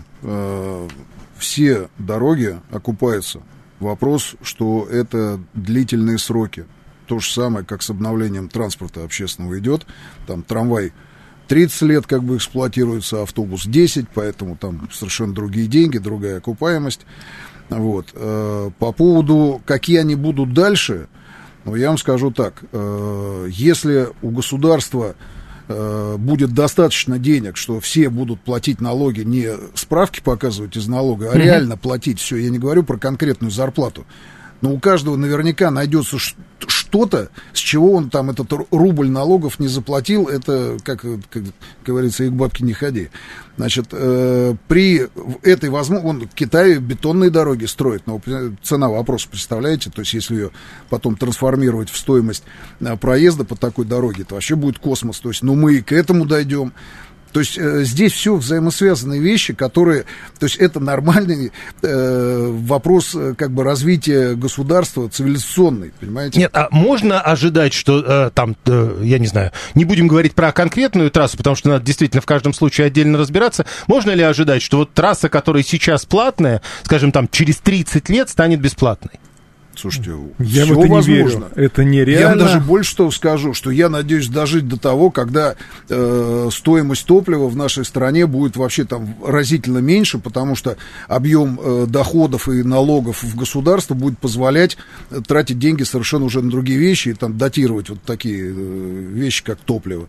все дороги окупаются. Вопрос, что это длительные сроки. То же самое, как с обновлением транспорта общественного идет. Там трамвай 30 лет как бы эксплуатируется, автобус 10, поэтому там совершенно другие деньги, другая окупаемость. Вот. По поводу, какие они будут дальше... Но я вам скажу так, если у государства будет достаточно денег, что все будут платить налоги, не справки показывать из налога, а реально платить все, я не говорю про конкретную зарплату, но у каждого наверняка найдется что-то, с чего он там этот рубль налогов не заплатил, это, как говорится, и к бабке не ходи. Значит, при этой возможности, он в Китае бетонные дороги строит, но цена вопроса, представляете, то есть если ее потом трансформировать в стоимость проезда по такой дороге, то вообще будет космос, то есть, ну, мы и к этому дойдем. То есть здесь все взаимосвязанные вещи, которые... То есть это нормальный вопрос как бы развития государства цивилизационный, понимаете? Нет, а можно ожидать, что там, я не знаю, не будем говорить про конкретную трассу, потому что надо действительно в каждом случае отдельно разбираться. Можно ли ожидать, что вот трасса, которая сейчас платная, скажем, там через 30 лет станет бесплатной? Слушайте, я все в это не возможно. верю. Это нереально. Я вам даже больше того скажу, что я надеюсь дожить до того, когда стоимость топлива в нашей стране будет вообще там разительно меньше, потому что объем доходов и налогов в государство будет позволять тратить деньги совершенно уже на другие вещи и там датировать вот такие вещи, как топливо.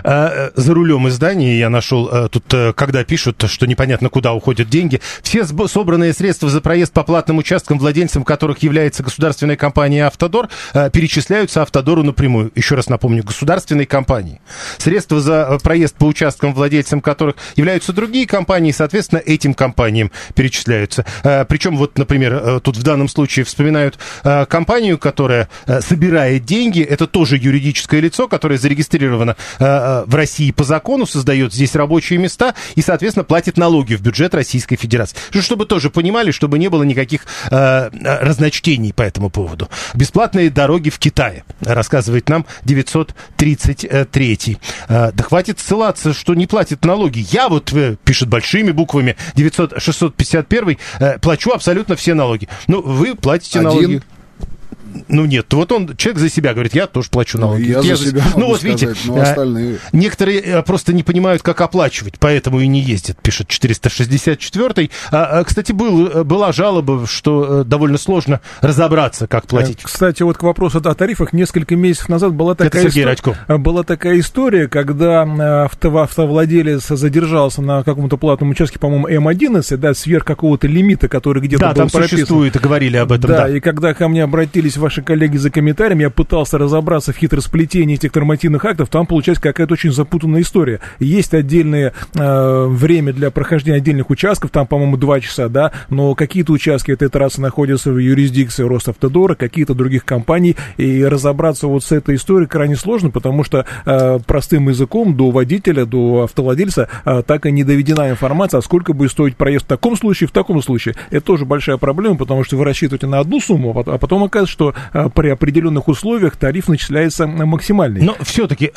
За рулем издания я нашел тут, когда пишут, что непонятно, куда уходят деньги. Все собранные средства за проезд по платным участкам, владельцем которых является государственная компания «Автодор», перечисляются «Автодору» напрямую. Еще раз напомню, государственной компании. Средства за проезд по участкам, владельцем которых являются другие компании, соответственно, этим компаниям перечисляются. Причем, вот, например, тут в данном случае вспоминают компанию, которая собирает деньги. Это тоже юридическое лицо, которое зарегистрировано в России по закону, создает здесь рабочие места и, соответственно, платит налоги в бюджет Российской Федерации. Чтобы тоже понимали, чтобы не было никаких разночтений по этому поводу. Бесплатные дороги в Китае, рассказывает нам 933. Да хватит ссылаться, что не платит налоги. Я вот, пишет большими буквами, 651, плачу абсолютно все налоги. Ну, вы платите налоги. Ну нет, вот он, человек за себя говорит, я тоже плачу налоги. Я за себя могу вот сказать, видите, но остальные... Некоторые просто не понимают, как оплачивать, поэтому и не ездят, пишет 464-й. Кстати, была жалоба, что довольно сложно разобраться, как платить. Кстати, вот к вопросу о тарифах, несколько месяцев назад была такая история, когда автовладелец задержался на каком-то платном участке, по-моему, М11, да, сверх какого-то лимита, который где-то был прописан. Да, там существует, и говорили об этом, да. И когда ко мне обратились ваши коллеги за комментариями, я пытался разобраться в хитросплетении этих нормативных актов, там получается какая-то очень запутанная история. Есть отдельное время для прохождения отдельных участков, там, по-моему, 2 часа, да, но какие-то участки этой трассы находятся в юрисдикции Росавтодора, какие-то других компаний, и разобраться вот с этой историей крайне сложно, потому что простым языком до водителя, до автовладельца так и не доведена информация, а сколько будет стоить проезд в таком случае, в таком случае. Это тоже большая проблема, потому что вы рассчитываете на одну сумму, а потом оказывается, что при определенных условиях тариф начисляется максимальный. Но все-таки,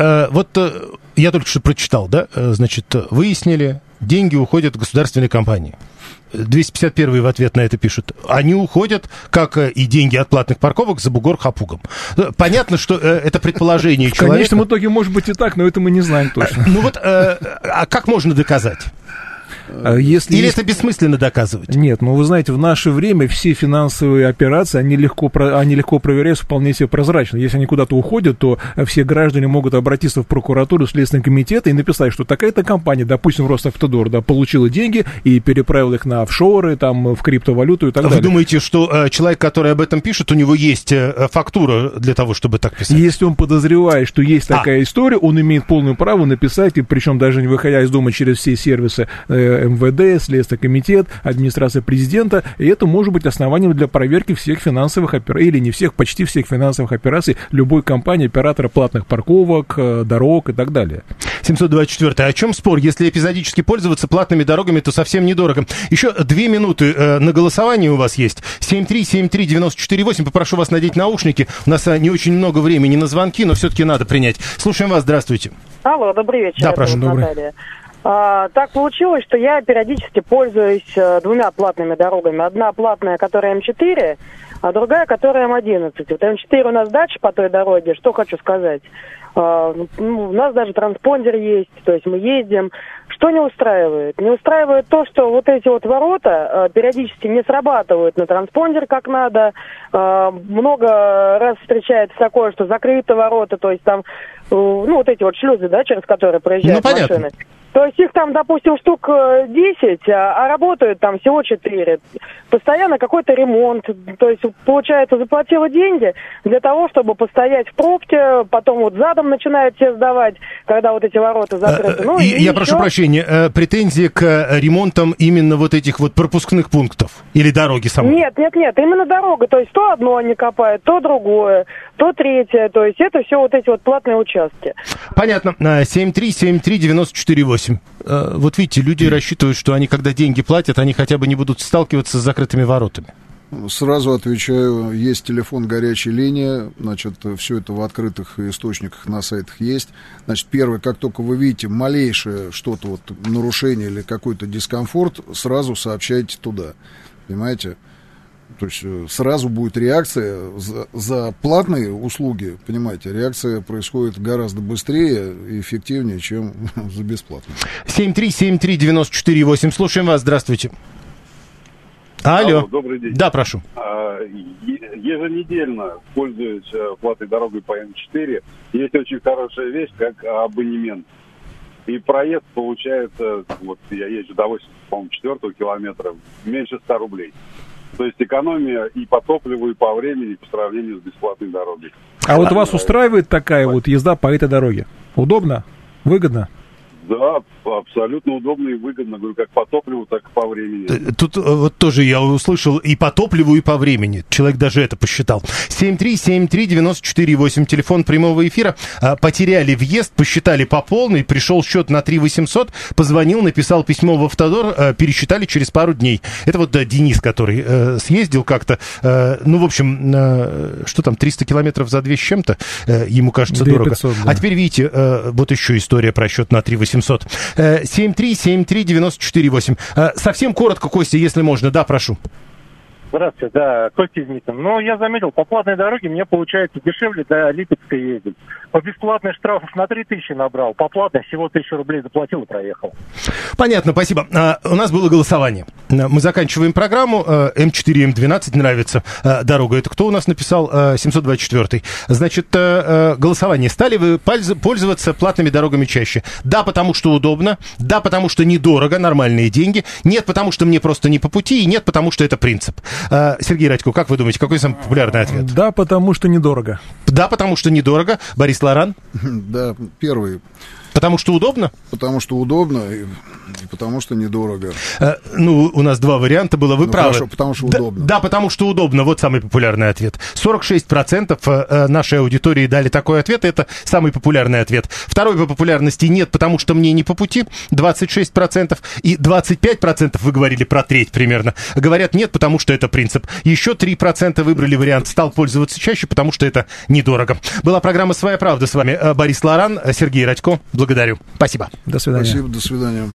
я только что прочитал, да, значит, выяснили, деньги уходят в государственные компании. 251 в ответ на это пишут. Они уходят, как и деньги от платных парковок, за бугор-хапугом. Понятно, что это предположение человека. В конечном итоге может быть и так, но это мы не знаем точно. А как можно доказать? Или это бессмысленно доказывать? Нет, вы знаете, в наше время все финансовые операции, они легко проверяются вполне себе прозрачно. Если они куда-то уходят, то все граждане могут обратиться в прокуратуру, в Следственный комитет и написать, что такая-то компания, допустим, Росавтодор, получила деньги и переправила их на офшоры, в криптовалюту и так далее. Вы думаете, что человек, который об этом пишет, у него есть фактура для того, чтобы так писать? Если он подозревает, что есть такая история, он имеет полное право написать, и причем даже не выходя из дома через все сервисы МВД, Следственный комитет, администрация президента, и это может быть основанием для проверки всех финансовых операций, или не всех, почти всех финансовых операций любой компании, оператора платных парковок, дорог и так далее. 724. О чем спор? Если эпизодически пользоваться платными дорогами, то совсем недорого. Еще 2 минуты на голосование у вас есть. 7373948. Попрошу вас надеть наушники. У нас не очень много времени на звонки, но все-таки надо принять. Слушаем вас. Здравствуйте. Алло, добрый вечер. Да, прошу. Добрый. Так получилось, что я периодически пользуюсь 2 платными дорогами. Одна платная, которая М4, а другая, которая М11. Вот М4 у нас дальше по той дороге. Что хочу сказать. У нас даже транспондер есть, то есть мы ездим. Что не устраивает? Не устраивает то, что вот эти вот ворота периодически не срабатывают на транспондер как надо. Много раз встречается такое, что закрыты ворота, то есть там, вот эти вот шлюзы, да, через которые проезжают машины. То есть их там, допустим, штук 10, а работают там всего 4. Постоянно какой-то ремонт. То есть, получается, заплатила деньги для того, чтобы постоять в пробке, потом вот задом начинают все сдавать, когда вот эти ворота закрыты. Я прошу прощения, претензии к ремонтам именно вот этих вот пропускных пунктов или дороги самой? Нет, именно дорога. То есть, то одно они копают, то другое, то третье. То есть, это все вот эти вот платные участки. Понятно. 7373948. Вот видите, люди рассчитывают, что они, когда деньги платят, они хотя бы не будут сталкиваться с закрытыми воротами. Сразу отвечаю, есть телефон горячей линии, значит, все это в открытых источниках на сайтах есть. Значит, первое, как только вы видите малейшее что-то, вот, нарушение или какой-то дискомфорт, сразу сообщайте туда, понимаете? То есть сразу будет реакция за платные услуги, понимаете, реакция происходит гораздо быстрее и эффективнее, чем за бесплатные. 7373948. Слушаем вас, здравствуйте. Алло. Добрый день. Да, прошу. Еженедельно пользуюсь платной дорогой по М4. Есть очень хорошая вещь, как абонемент. И проезд получается, вот я езжу до 84-го километра, меньше 100 рублей. То есть экономия и по топливу, и по времени по сравнению с бесплатной дорогой. А вот вас устраивает такая вот езда по этой дороге? Удобно? Выгодно? Да, абсолютно удобно и выгодно, говорю, как по топливу, так и по времени. Тут вот тоже я услышал и по топливу, и по времени. Человек даже это посчитал. 7373948, телефон прямого эфира. Потеряли въезд, посчитали по полной, пришел счет на 3800, позвонил, написал письмо в Автодор, пересчитали через пару дней. Это вот Денис, который съездил как-то, в общем, что там, 300 километров за 2 с чем-то, ему кажется 2500, дорого. да. А теперь видите, вот еще история про счет на 3800. 7373948. Совсем коротко, Костя, если можно. Да, прошу. Здравствуйте, да, Костя Измитин. Я заметил, по платной дороге мне получается дешевле до Липецка ездить. По бесплатной штрафов на 3000 набрал, по платной всего 1000 рублей заплатил и проехал. Понятно, спасибо. У нас было голосование. Мы заканчиваем программу. М4, М12 нравится дорога. Это кто у нас написал? 724. Значит, голосование. Стали вы пользоваться платными дорогами чаще? Да, потому что удобно. Да, потому что недорого, нормальные деньги. Нет, потому что мне просто не по пути. И нет, потому что это принцип. Сергей Радько, как вы думаете, какой самый популярный ответ? Да, потому что недорого. Да, потому что недорого. Борис Лоран? Да, первый. Потому что удобно? Потому что удобно. Потому что недорого. Ну, у нас два варианта было, вы правы. Хорошо, потому что удобно. Да, потому что удобно, вот самый популярный ответ. 46% нашей аудитории дали такой ответ, это самый популярный ответ. Второй по популярности нет, потому что мне не по пути, 26%. И 25%, вы говорили про треть примерно, говорят нет, потому что это принцип. Еще 3% выбрали вариант «стал пользоваться чаще», потому что это недорого. Была программа «Своя правда». С вами Борис Лоран, Сергей Радько. Благодарю. Спасибо. До свидания. Спасибо, до свидания.